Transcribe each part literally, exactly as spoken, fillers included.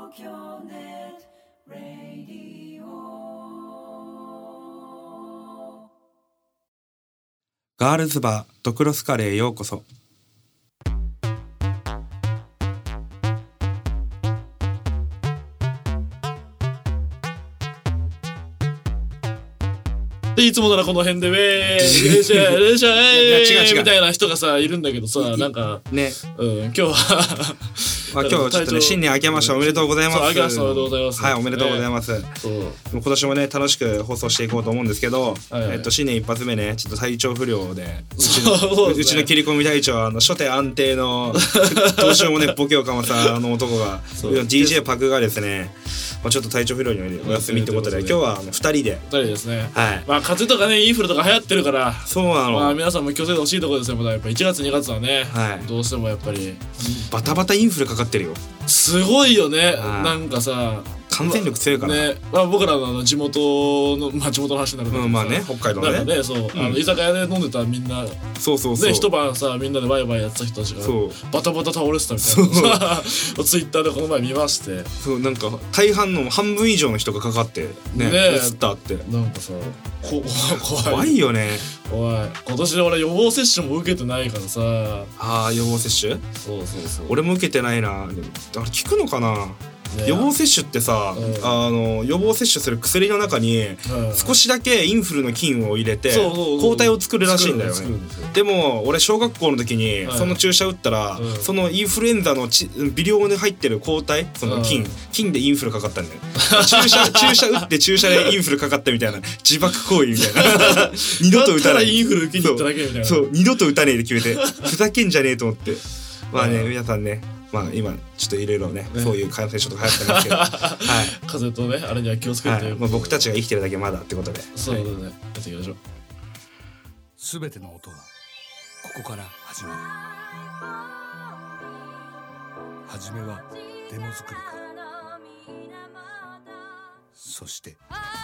京ネットラディオ。 ガールズバードクロスカレーへようこそ。 でいつもならこの辺でウェーイレーシャーレーシャーえ違う違うみたいな人がさいるんだけどさ、なんかね、 うん今日はまあ今日ちょっとね新年明けましておめでとうございます。 そう明けましておめでとうございます。 はい、おめでとうございます。 そうもう今年もね楽しく放送していこうと思うんですけど、 はいはいえっと新年一発目ねちょっと体調不良でうちそうそうですねのうちの切り込み隊長はあの初手安定のどうしようもねボケをかまさあの男がそうディージェー パクがですね、まあ、ちょっと体調不良にお休みってことで今日はあのふたりで、 ふたりですね。 はい、 まあ風邪とかねインフルとか流行ってるからそうなの、 まあ皆さんも気をつけてほしいところですよ。まだやっぱいちがつにがつはね、 はいどうしてもやっぱりバタバタインフルかかってるよ。 すごいよね。 はいなんかさ感染力強いから、 ね、まあ、僕らのあの地元のまあ地元の話になるんだけどさ、 うん、まあね北海道ねなんかねそう、あの居酒屋で飲んでたみんなそうそうそう、 ね一晩さみんなでワイワイやってた人たちがそうバタバタ倒れてたみたいなさツイッターでこの前見まして、 そうなんか大半の半分以上の人がかかってねねえ移ったってなんかさこ怖い怖いよね。 怖い。今年で俺予防接種も受けてないからさ。 ああ予防接種そうそうそう。 俺も受けてないな。でもあれ効くのかな、 ね予防接種ってさ、 うんあの予防接種する薬の中にうん少しだけインフルの菌を入れてそうそうそう抗体を作るらしいんだよね。 作るんですよ。 でも俺小学校の時にはいその注射打ったら、 うんそのインフルエンザのち微量に入ってる抗体その菌、 うん菌でインフルかかったんだよ。注射注射打って注射でインフルかかったみたいな自爆行為みたいな二度と打たないだったらインフル受けに行っただけみたいな。 そう二度と打たねえで決めてふざけんじゃねえと思ってまあね、 うん皆さんねまあ今ちょっといろいろねねそういう感染症とか流行ってますけどはい風邪とねあれには気をつけて、 はい、まあ、僕たちが生きてるだけまだってことではいそうだね、やっていきましょう。 すべての音はここから始まる。始めはデモ作りからそして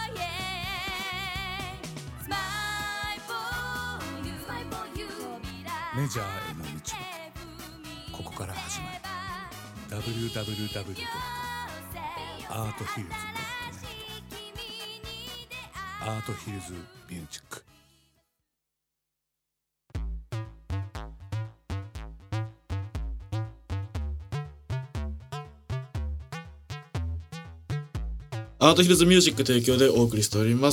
メジャーへの道はここから始まる。 ダブリューダブリューダブリュー ドットアートヒルズ ドットネット アートヒルズミュージック。 アートヒルズミュージック提供でお送りしております。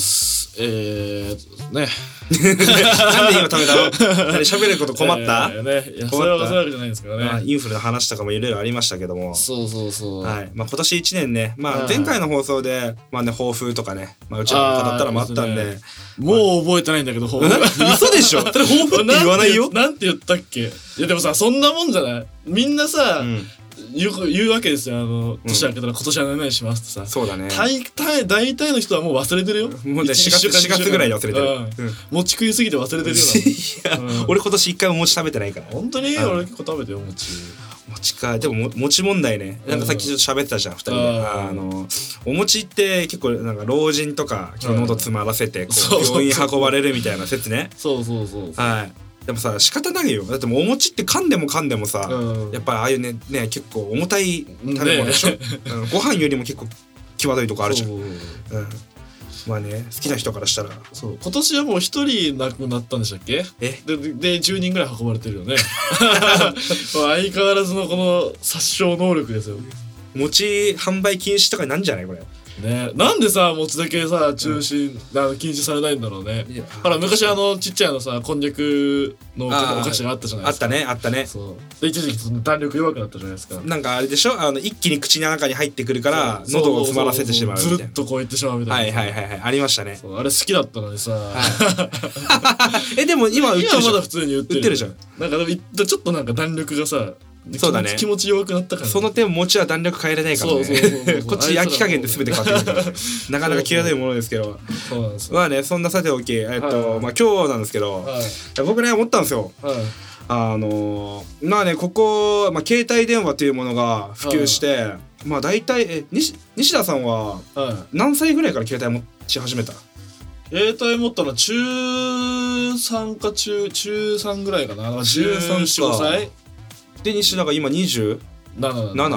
えーねなんで今食べたの何喋ること困った、 えーね、いやそ困ったれはそういうわけじゃないんですけどね、 まあ、インフルの話とかもいろいろありましたけどもそうそうそう、 はいまあ、今年いちねんね、まあ、 はい前回の放送で、まあね、抱負とかね、まあ、うちらも語ったらもあったんで、 もう覚えてないんだけど、抱負嘘でしょそれ抱負って言わないよなんて言ったっけ。いやでもさそんなもんじゃない。みんなさ、 うんよく言うわけですよ。あの年明けたら今年は何々しますってさ、 そうだね大体大体の人はもう忘れてるよ。 もうねしがつしがつぐらいで忘れてる、 うんうん餅食いすぎて忘れてるよいや、 うん俺今年一回も餅食べてないから本当に、 うん俺結構食べてよ餅。 餅かでもも餅問題ねなんかさっきちょっと喋ってたじゃん、二人でうんあのお餅って結構なんか老人とか結構喉詰まらせてこそうそうそうう病院運ばれるみたいな説ねそうそうそうそう。 はいでもさ仕方ないよだってもうお餅って噛んでも噛んでもさ、 うんやっぱりああいうねね結構重たい食べ物でしょ、 ねうん、ご飯よりも結構際どいとこあるじゃん、 そううん、まあね好きな人からしたらそう今年はもう一人亡くなったんでしたっけ。 えででじゅうにんぐらい運ばれてるよね相変わらずのこの殺傷能力ですよ餅販売禁止とかになんじゃないこれね。なんでさ餅だけさ中止、あの禁止されないんだろうねいや。 ほら昔あのちっちゃいのさこんにゃくのおあー菓子があったじゃないあったですか。 ねあったねそうで一時期その弾力弱くなったじゃないですか。 なんかあれでしょあの一気に口の中に入ってくるからそう喉を詰まらせてしまうみたいなずるっとこういってしまうみたはいいな。 はいはいはいありましたねそうあれ好きだったのにさ、 えでも今売ってるじゃん今まだ普通に売ってる売ってるじゃんなんかでもいちょっとなんか弾力がさそうだね気持ち気持ち弱くなったから、 その点餅は弾力変えれないからねそうそうそうそうこっち焼き加減で全て変わってくるからねなかなか際どいものですけどそうなんですよ。 まあねそんなさておきえっと、 はいまあ今日なんですけど、 はい僕ね思ったんですよはいあのーまあねここ、まあ、携帯電話というものが普及して、まあ大体え西西田さんははい何歳ぐらいから携帯持ち始めた携帯持ったのは中さんか中中さんぐらいかな。 中さんかじゅうよん、ごさいで西田が今にじゅうなななな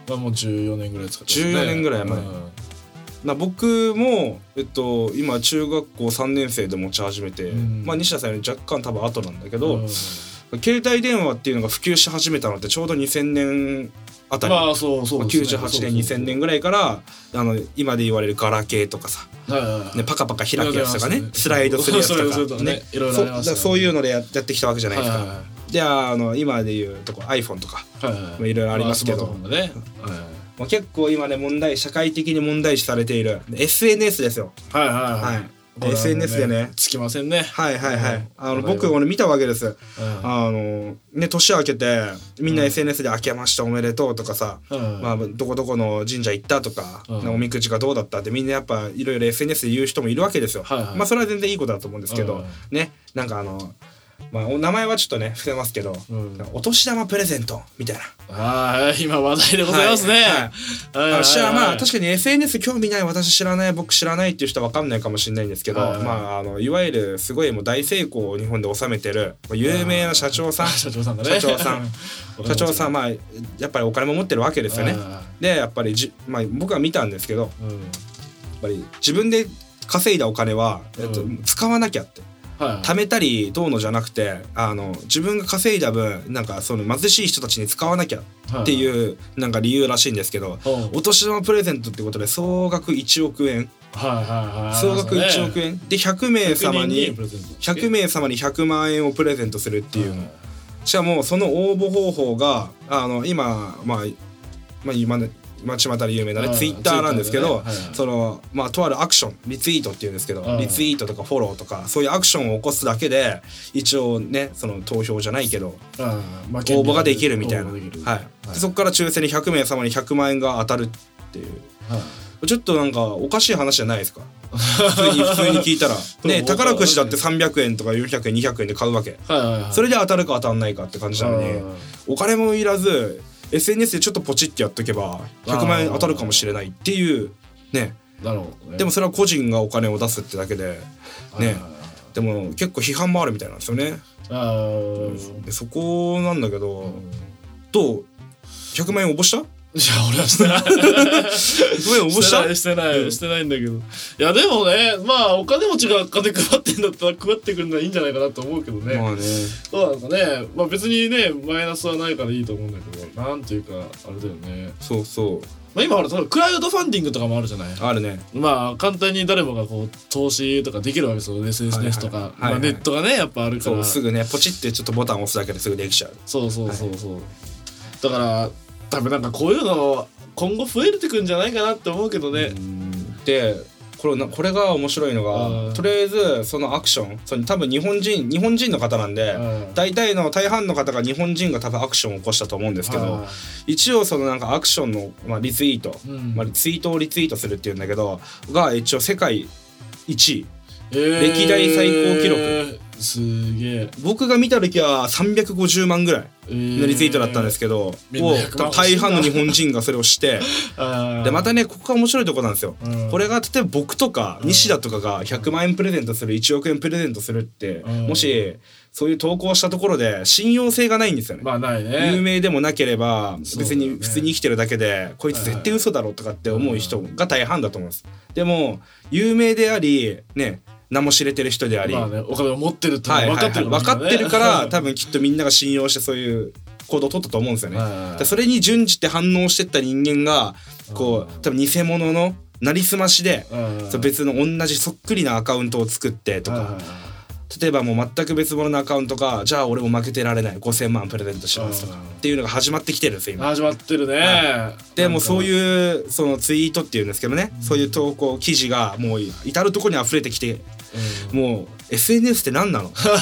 まあもうじゅうよねんぐらい使ってますね。 じゅうよねんぐらい前、 うんな僕も、えっと、今中学校さんねん生で持ち始めて、 うんまあ、西田さんより若干多分後なんだけど、 うん携帯電話っていうのが普及し始めたのってちょうどにせんねんあたり、 まあそうそうですね、 きゅうじゅうはちねんにせんねんぐらいからあの今で言われるガラケーとかさ、 はいはいはいね、パカパカ開くやつとかねいろいろありますねスライドするやつとスライドするかとかねいろいろありますよねそそういうのでややってきたわけじゃないですか、 はいはいはいであの今でいうとこ iPhone とか、 はいはいまあいろいろありますけどまあスマートフォンがねまあ、結構今ね問題社会的に問題視されている エスエヌエス ですよ。 はいはいはいははいい、 エスエヌエス でねつきませんね。 はいはいはい、 うんあの僕俺見たわけです、 うんあのね年明けてみんな エスエヌエス で明けましておめでとうとかさ、 うんまあ、どこどこの神社行ったとか、 うんおみくじがどうだったってみんなやっぱいろいろ エスエヌエス で言う人もいるわけですよ、 はいはいまあそれは全然いいことだと思うんですけど、 うんねなんかあのまあお名前はちょっとね伏せますけど、 うんお年玉プレゼントみたいなはい今話題でございますね。 はいはいはいはいあしゃまあ確かに エスエヌエス 興味ない私知らない僕知らないっていう人は分かんないかもしれないんですけど、 はいはいまああのいわゆるすごいもう大成功を日本で収めてる有名な社長さん社長さんがね社長さん社長さんまあやっぱりお金も持ってるわけですよね。 はでやっぱりじ、まあ、僕は見たんですけどやっいうんぱり自分で稼いだお金は、えっとうん使わなきゃってはい貯めたりどうのじゃなくてあの自分が稼いだ分なんかその貧しい人たちに使わなきゃってういうなんか理由らしいんですけど、 うんお年玉プレゼントってことで総額いちおくえんはいはいはい総額いちおくえんでひゃくめい様にプレゼントひゃくめい様にひゃくまんえんをプレゼントするっていう、 はいしかもその応募方法があの今まあまあ今ね街またで有名なうんねツイッターなんですけど、 Twitter でねはいはいそのまあとあるアクションリツイートっていうんですけど、 うんリツイートとかフォローとかそういうアクションを起こすだけで一応ねその投票じゃないけどうんまあ応募ができるみたいな、 応募できるはいでそこから抽選でひゃくめい様にひゃくまんえんが当たるっていうはいちょっとなんかおかしい話じゃないですか普通に普通に聞いたらね宝くじだってさんびゃくえんとかよんひゃくえんにひゃくえんで買うわけはいはいはいそれで当たるか当たんないかって感じなのにうんお金もいらず エスエヌエス でちょっとポチってやっとけばひゃくまんえん当たるかもしれないっていうねなるほどねでもそれは個人がお金を出すってだけでねはいはいはいでも結構批判もあるみたいなんですよねあーでそこなんだけどうんどうひゃくまんえん応募したいや俺はしてないごめん応募したしてないしてないしてないんだけどいやでもねまあお金持ちが金配ってんだったら配ってくるのはいいんじゃないかなと思うけどね、 まあねそうなんですかねまあ別にねマイナスはないからいいと思うんだけどなんていうかあれだよねそうそうまあ今ほら例えばクラウドファンディングとかもあるじゃないあるねまあ簡単に誰もがこう投資とかできるわけですよ エスエヌエス とか、 はいはいまあ、ネットがねやっぱあるからそうすぐねポチってちょっとボタン押すだけですぐできちゃうそうそうそうそう、だから多分なんかこういうの今後増えてくんじゃないかなって思うけどね、 でこれなこれが面白いのうんがとりあえずそのアクションその多分日本人日本人の方なんでうん大体の大半の方が日本人が多分アクションを起こしたと思うんですけどは一応そのなんかアクションの、まあ、リツイート、 いうんまあ、ツイートをリツイートするっていうんだけどが一応世界いちいえー歴代最高記録すげえ僕が見た時はさんびゃくごじゅうまんぐらいのリツイートだったんですけど、 みんなをひゃくまん欲しいな大半の日本人がそれをしてどでまたねここが面白いとこなんですよ、 うんこれが例えば僕とか西田とかがひゃくまんえんプレゼントするいちおくえんプレゼントするって、 うんもしそういう投稿したところで信用性がないんですよね、 まあないね有名でもなければ別にそうだね普通に生きてるだけでこいつ絶対嘘だろとかって思う人が大半だと思うんです。でも有名でありね名も知れてる人であり、 まあねお金を持ってるってのはいはいはい、 は分かってる分かってるから多分分きっとみんなが信用してそういう行動を取ったと思うんですよね。 はいはいはいでそれに準じて反応してった人間がこうんう多分偽物のなりすましでうんそう別の同じそっくりなアカウントを作ってとかはいはいはい例えばもう全く別物のアカウントがじゃあ俺も負けてられないごせんまんプレゼントしますとかうんっていうのが始まってきてるんですよ今。 始まってるねでもうそうういうそのツイートっていうんですけどねそういう投稿記事がもう至る所に溢れてきてもう エスエヌエス って何なのそう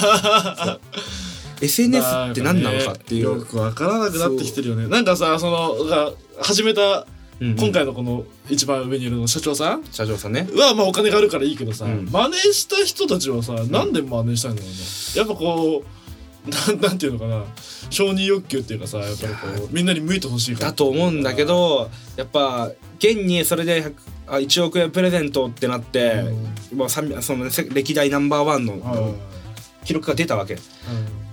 エスエヌエス って何なのかっていうよく分からなくなってきてるよねなんかさそのが始めたうんうん今回のこの一番上にいるの社長さん社長さんねはまあお金があるからいいけどさ、 うん真似した人たちはさ、なんで真似したいんだろうねやっぱこうなんなんていうのかな承認欲求っていうかさやっぱりこうみんなに向いてほしいからだと思うんだけどやっぱ現にそれでひゃくあいちおくえんプレゼントってなって、まあ、さんびゃくそのせ歴代ナンバーワンのうん記録が出たわけ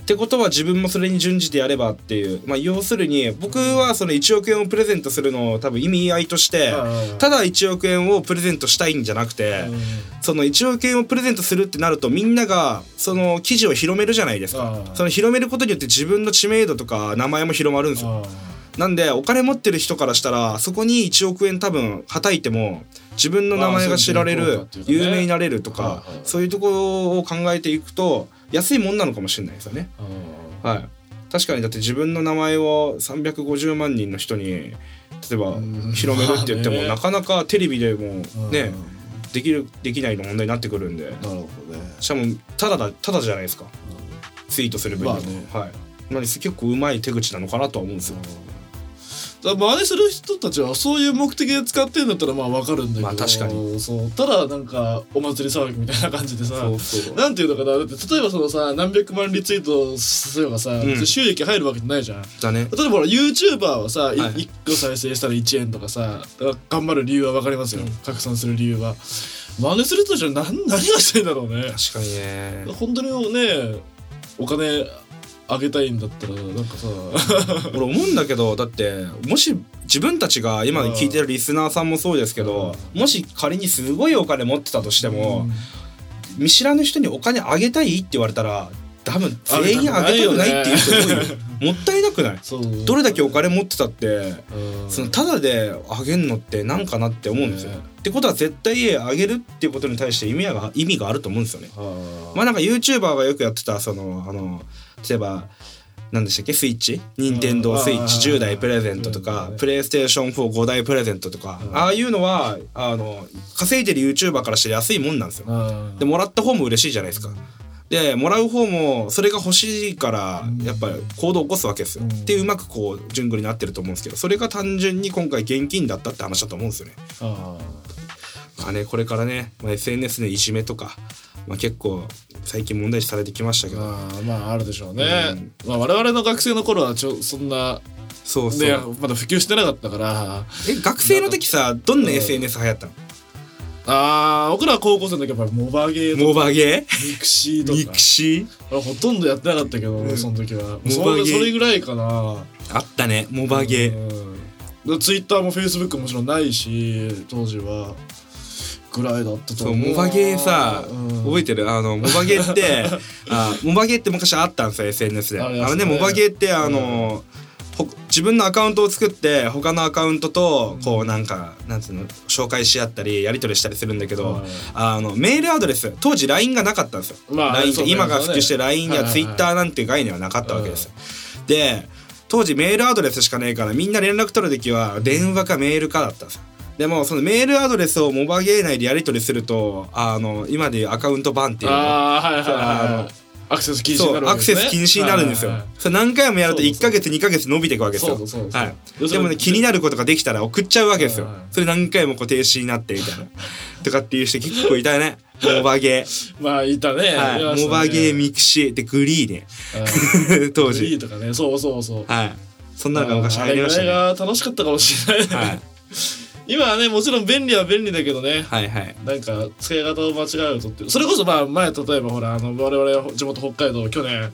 ってことは自分もそれに準じてやればっていう、まあ、要するに僕はそのいちおくえんをプレゼントするのを多分意味合いとしてただいちおくえんをプレゼントしたいんじゃなくて、そのいちおくえんをプレゼントするってなるとみんながその記事を広めるじゃないですか。その広めることによって自分の知名度とか名前も広まるんですよ。なんでお金持ってる人からしたらそこにいちおくえん多分はたいても自分の名前が知られる、有名になれるとか、そういうところを考えていくと安いもんなのかもしれないですよね。はい、確かにだって自分の名前をさんびゃくごじゅうまんにんの人に例えば広めるって言ってもなかなかテレビでもねできるできないの問題になってくるんで、なるほどね。しかもただだただじゃないですか、ツイートする分にも、まあね、はい、まあ、結構うまい手口なのかなとは思うんですよ。 真似する人たちはそういう目的で使ってるんだったらまあ分かるんだけど、まあ確かにそうただなんかお祭り騒ぎみたいな感じでさ、そうそうなんていうのかな、だって例えばそのさ何百万リツイートすればさ、うん、収益入るわけじゃないじゃん。だね。例えばほら YouTuber はさ、はい、いっこ再生したらいちえんとかさ、頑張る理由は分かりますよ、うん、拡散する理由は。真似する人たちは 何, 何がしたいんだろうね。 確かにね。 本当にねお金あげたいんだったらなんかさ俺思うんだけど、だってもし自分たちが今聞いてるリスナーさんもそうですけど、もし仮にすごいお金持ってたとしても、うん、見知らぬ人にお金あげたいって言われたら多分全員あげたくないっていう人多いよ。もったいなくない？どれだけお金持ってたってそのタダであげんのってなんかなって思うんですよ。ってことは絶対あげるっていうことに対して意味が意味があると思うんですよね。まあなんか YouTuber がよくやってたそのあの例えば何でしたっけ、スイッチ、任天堂スイッチじゅうだいプレゼントとか、プレイステーションフォーごだいプレゼントとか、ああいうのはあの稼いでる YouTuber からして安いもんなんですよ。でもらった方も嬉しいじゃないですか。でもらう方もそれが欲しいからやっぱり行動を起こすわけですよ。でうまくこう順繰りになってると思うんですけど、それが単純に今回現金だったって話だと思うんですよね。あまあね、これからね、まあ、エスエヌエス のいじめとか、まあ、結構最近問題視されてきましたけど、 あまああるでしょうね。うん、まあ、我々の学生の頃はちょそんなそうそう、ね、まだ普及してなかったから。 え学生の時さどんな エスエヌエス 流行ったの？ ああ僕らは高校生の時はやっぱりモバゲーとかモバゲーミクシーとかミクシーほとんどやってなかったけど、うん、その時はモバゲーそれぐらいかな。 あったねモバゲー。ツイッターもフェイスブックももちろんないし当時はぐらいだったと思う。 そうモバゲーさ、うん、覚えてる？あのモバゲーってあモバゲーって昔あったんですよ エスエヌエス で。あれ、ね、あのねモバゲーってあの、うん、自分のアカウントを作って他のアカウントとこうなんかなんつうの紹介し合ったりやり取りしたりするんだけど、うん、あのメールアドレス当時 ライン がなかったんですよ。まあ、ライン って今が普及して ライン や Twitter なんていう概念はなかったわけですよ。で当時メールアドレスしかねえからみんな連絡取る時は電話かメールかだったんですよ。でもそのメールアドレスをモバゲー内でやり取りするとあの今でいうアカウントバンっていうのあ、はいはいはい、あのアクセス禁止になるわけですね。 そうアクセス禁止になるんですよ。はいはいはい、それ何回もやるといっかげつにかげつ伸びていくわけですよ。そうそうそうそう、はい、でもね気になることができたら送っちゃうわけですよ。はいはい、それ何回もこう停止になってみたいなとかっていう人結構いたね。モバゲーまあいたね、 はい、モバゲーミクシーでグリーね当時グリーとかねそうそうそうはいそんなのが昔流行りましたね。 あれが楽しかったかもしれない、はい今はねもちろん便利は便利だけどね、はいはい、なんか使い方を間違えるとってそれこそまあ前例えばほらあの我々地元北海道去年、うんうん、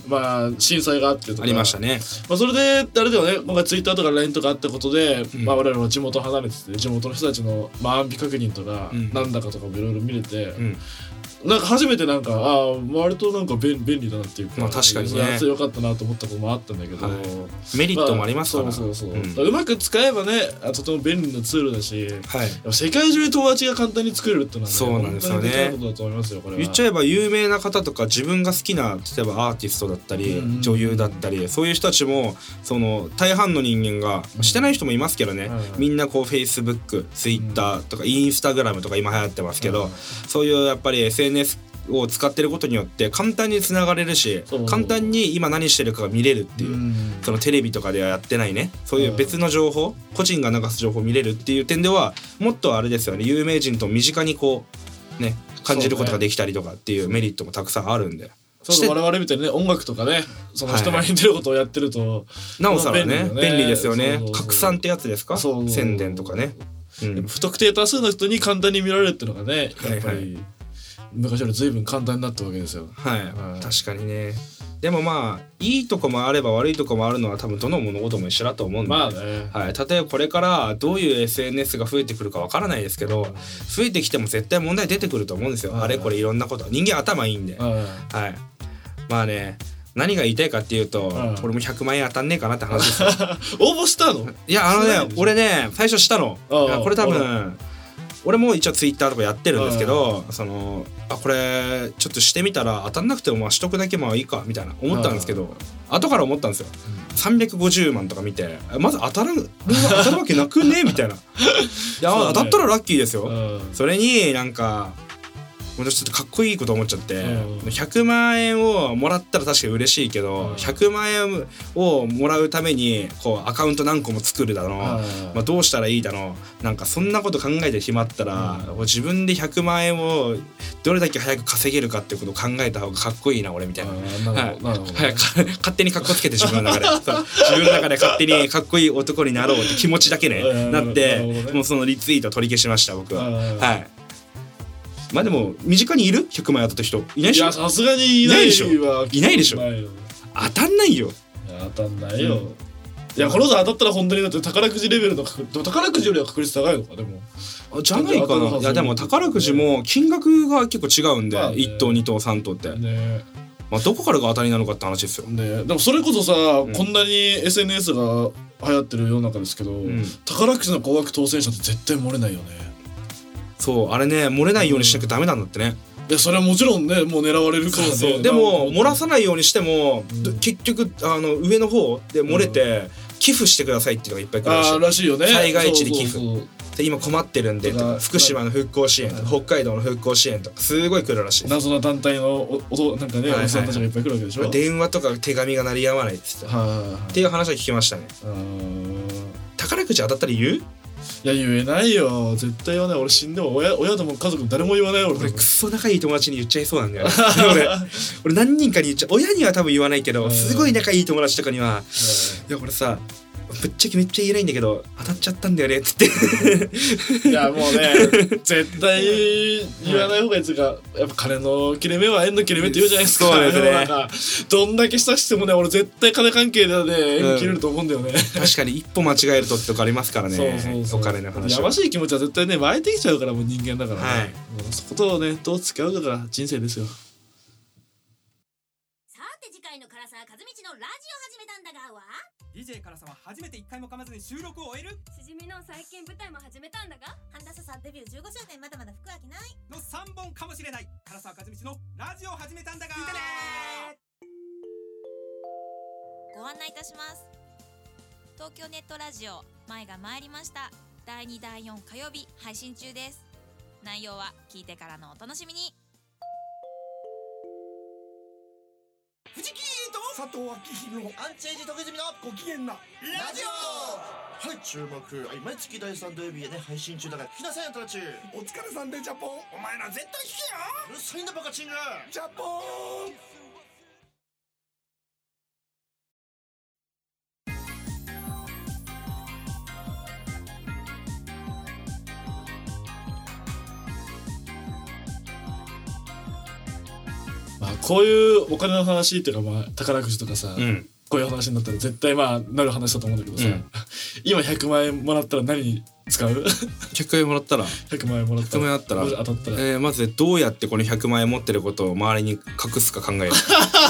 まあ震災があってとかありましたね、 まあ、それであれだよね今回ツイッターとか ライン とかあったことで、うんまあ、我々も地元離れてて地元の人たちの、まあ、安否確認とか、うん、なんだかとかもいろいろ見れて、うんなんか初めてなんかああ割となんか便便利だなっていうか、 まあ、確かにね強かったなと思ったこともあったんだけど、はい、 メリットもありますから、まあ、 そうそうそう、うん、うまく使えばねとても便利なツールだし、はい、世界中で友達が簡単に作れるってのはねそうなんですよね。 本当にできないことだと思いますよこれは。 言っちゃえば有名な方とか自分が好きな例えばアーティストだったり、うん、女優だったりそういう人たちもその大半の人間が、うん、してない人もいますけどね、うん、みんなこう Facebook、Twitter とか Instagram とか今流行ってますけど、うん、そういうやっぱり エスエヌエスを使ってることによって簡単につながれるし簡単に今何してるかが見れるっていう、うん、そのテレビとかではやってないねそういう別の情報、うん、個人が流す情報を見れるっていう点ではもっとあれですよね有名人と身近にこうね感じることができたりとかっていうメリットもたくさんあるんでそう我々みたいにね音楽とかねその人前に出ることをやってると、はい、 なおさらね便利ですよね。拡散ってやつですかそうそう宣伝とかね、 うん、不特定多数の人に簡単に見られるっていうのがねやっぱり、はいはい昔より随分簡単になったわけですよ。 はい、はい、確かにね。 でもまあいいとこもあれば悪いとこもあるのは多分どの物事も一緒だと思うんで、 まあね、 はい、例えばこれからどういう エスエヌエス が増えてくるかわからないですけど、増えてきても絶対問題出てくると思うんですよ、あれこれいろんなこと、人間頭いいんで、はい、まあね何が言いたいかっていうと、俺もひゃくまんえん当たんねえかなって話ですよ応募したの？ いやあのね俺ね最初したの、これ多分俺も一応ツイッターとかやってるんですけど、そのあこれちょっとしてみたら当たんなくてもまあしとくだけまあいいかみたいな思ったんですけど、後から思ったんですよ、さんびゃくごじゅうまんとか見てまず当たる当たるわけなくねみたいな、いや当たったらラッキーですよ、それになんかちょっとかっこいいこと思っちゃって、うん、ひゃくまんえんをもらったら確かに嬉しいけど、うん、ひゃくまんえんをもらうためにこうアカウント何個も作るだろう、うんまあ、どうしたらいいだろう、なんかそんなこと考えてしまったら、うん、自分でひゃくまんえんをどれだけ早く稼げるかってことを考えた方がかっこいいな俺みたいな、はいはい、勝手にかっこつけて自分の中で自分の中で勝手にかっこいい男になろうって気持ちだけねなって、ね、もうそのリツイート取り消しました僕は。はい。まあでも身近にいるひゃくまん当たった人いないでしょ。いやさすがにいないでしょ。 いないでしょ。当たんないよ。 いや当たんないよ、うん、いやこの人当たったら本当にだって宝くじレベルの宝くじよりは確率高いのかでもあじゃないかな。いやでも宝くじも金額が結構違うんで、まあね、いっ等に等さん等ってね、まあどこからが当たりなのかって話ですよね。でもそれこそさ、うん、こんなに エスエヌエス が流行ってる世の中ですけど、うん、宝くじの高額当選者って絶対漏れないよね。 そうあれね漏れないようにしなきゃダメなんだってね、 うん、いやそれはもちろんねもう狙われるからね。そうそうでも漏らさないようにしても、うん、結局あの上の方で漏れて、うん、寄付してくださいっていうのがいっぱい来るらしい。 あらしいよね。 災害地で寄付そうそうそうで今困ってるんでとか福島の復興支援とか北海道の復興支援とかすごい来るらしい。 謎の団体のおおなんかね、はいはい、おじさんたちがいっぱい来るわけでしょ。 電話とか手紙が鳴りやまないって言って、はいはいはい、っていう話は聞きましたね。宝くじ当たったら言う？ いや言えないよ絶対言わない。俺死んでも 親, 親とも家族誰も言わないよ。 俺, 俺クソ仲いい友達に言っちゃいそうなんだよ俺, 俺何人かに言っちゃう。親には多分言わないけどすごい仲いい友達とかには、いやこれさぶっちゃけめっちゃ言えないんだけど当たっちゃったんだよねっつっていやもうね絶対言わない方がいいですが、やっぱ金の切れ目は縁の切れ目って言うじゃないですか。 そうですね。 なんかどんだけ親してもね俺絶対金関係でね縁切れると思うんだよね、うん、 確かに一歩間違えるとってとかありますからね。そうそうそうお金の話はやましい気持ちは絶対ね湧いてきちゃうからもう人間だからね、はい、もうそことをねどう付き合うかが人生ですよ。 さて次回の唐沢和道のラジオ始めたんだがはディージェー 唐沢初めていっかいも噛まずに収録を終える。 しじみの最近舞台も始めたんだが半田さんデビューじゅうごしゅうねんまだまだ服飽きないのさんぼんかもしれない。唐沢和道のラジオ始めたんだが聞いてね。 ご案内いたします。東京ネットラジオ前が参りました。だいにだいよん火曜日配信中です。内容は聞いてからのお楽しみに。 藤木と佐藤明宏のアンチエイジ徳泉のご機嫌なラジオ。はい注目毎月だいさん土曜日へね配信中だから聞きなさいよトラチュー。 お疲れさんでジャポン。 お前ら絶対聞けよ。 うるさいんだバカチングジャポン。 まあ、こういうお金の話っていうか、まあ、宝くじとかさ、うん、こういう話になったら絶対まあなる話だと思うんだけどさ、うん、今ひゃくまんえんもらったら何に使う？ ひゃくえんもらったらひゃくまんえんもらったらひゃくまんえんあったら当たったら、 えー、まずどうやってこのひゃくまんえん持ってることを周りに隠すか考える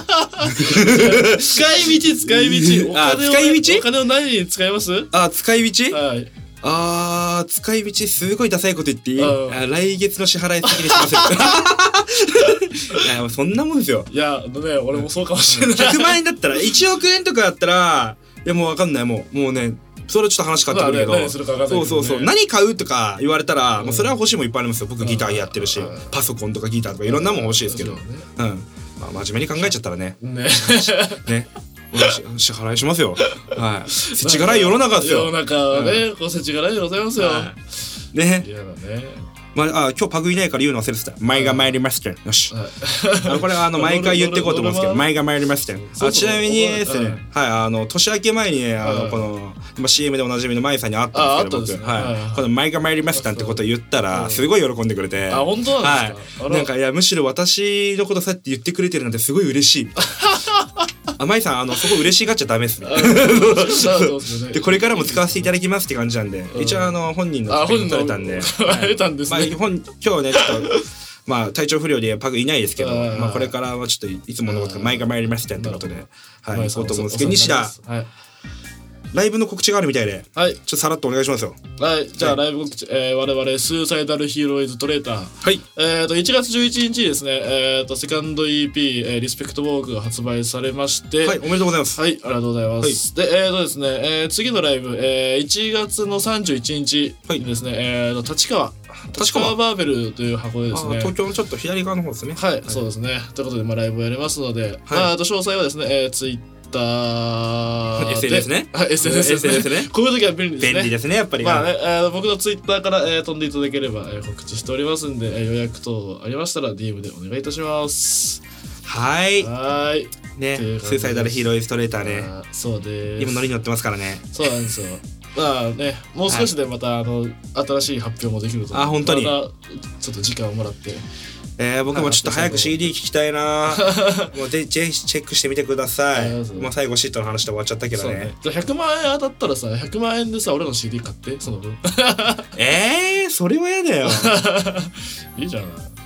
使い道使い道お金を、 あ使い道お金を何に使います？ あ使い道？ はいあー使い道すごいダサいこと言っていい？あ来月の支払い先にしませんいやそんなもんですよ。 いやね俺もそうかもしれないひゃくまんえんだったらいちおくえんとかだったらいやもう分かんないもうもうねそれちょっと話変わってくるけど、 まあね、何するか分かんないけどね、 そうそうそう何買うとか言われたら、うん、もうそれは欲しいもんいっぱいありますよ。僕ギターやってるし、うん、パソコンとかギターとかいろんなもん欲しいですけど、うん、ね、うんまあ、真面目に考えちゃったらねねね支払いしますよ。はい。世知辛い世の中ですよ。 世の中はね、うん、こう世知辛いでございますよ。はい、ね。嫌だね。 まあ、あ今日パグいないから言うの忘れてた。前が参りました。よし。あのこれはあの毎回言っていこうと思うんですけど、前が参りました。あちなみにですね、はいあの年明け前にねあのこの今 シーエム でおなじみのマイさんに会ったんですけど僕、はいこの前が参りましたってことを言ったらすごい喜んでくれて、 あ本当なんですか。 はい。なんかいやむしろ私のことさって言ってくれてるなんてすごい嬉しい。 あまいさんあのそこ嬉しがっちゃダメですねでこれからも使わせていただきますって感じなんで、一応あの本人のあ本人取れたんで取れたんですね、 まあ、本今日ねちょっとまあ体調不良でパグいないですけど、まあこれからはちょっといつものことが前が参りましたってことで、はい、行こうと思うんですけど、西田、はい、ライブの告知があるみたいで、はい、ちょっとさらっとお願いしますよ。 はい、じゃあライブ告知、えー、我々スーサイダルヒーローイズトレーター、はい、えっ、ー、といちがつじゅういちにちにですね、えっ、ー、とセカンド イーピー、えー、リスペクトウォークが発売されまして、 はい、おめでとうございます。 はい、ありがとうございます。はい、で、えっ、ー、とですね、えー、次のライブ、えー、いちがつのさんじゅういちにちにですね、はい、えー、と立川立川バーベルという箱でですね、 東京のちょっと左側の方ですね。 はい、はい、そうですね。ということでまあライブをやりますので、はい、まああと詳細はですね、えー、ツイッターエスエヌエス ね。 はい、エスエヌエス ですね。こういう時は便利ですね。 便利ですね、やっぱり。 まあね、えー、僕のツイッターから、えー、飛んでいただければ、えー、告知しておりますんで、えー、予約等ありましたら ディーエム でお願いいたします。 はい。 はい。 ね、スーサイダルヒーローイズトレーターね。 そうです。 今ノリに乗ってますからね。 そうなんですよ。まあね、もう少しでまた、はい、あの新しい発表もできると思う。 あ、本当に。 またちょっと時間をもらって。 えー、僕もちょっと早く シーディー 聴きたいなもうぜひチェックしてみてくださいまあ最後シートの話で終わっちゃったけど ね, ねじゃあひゃくまんえん当たったらさひゃくまんえんでさ俺の シーディー 買ってその分えー、それは嫌だよいいじゃん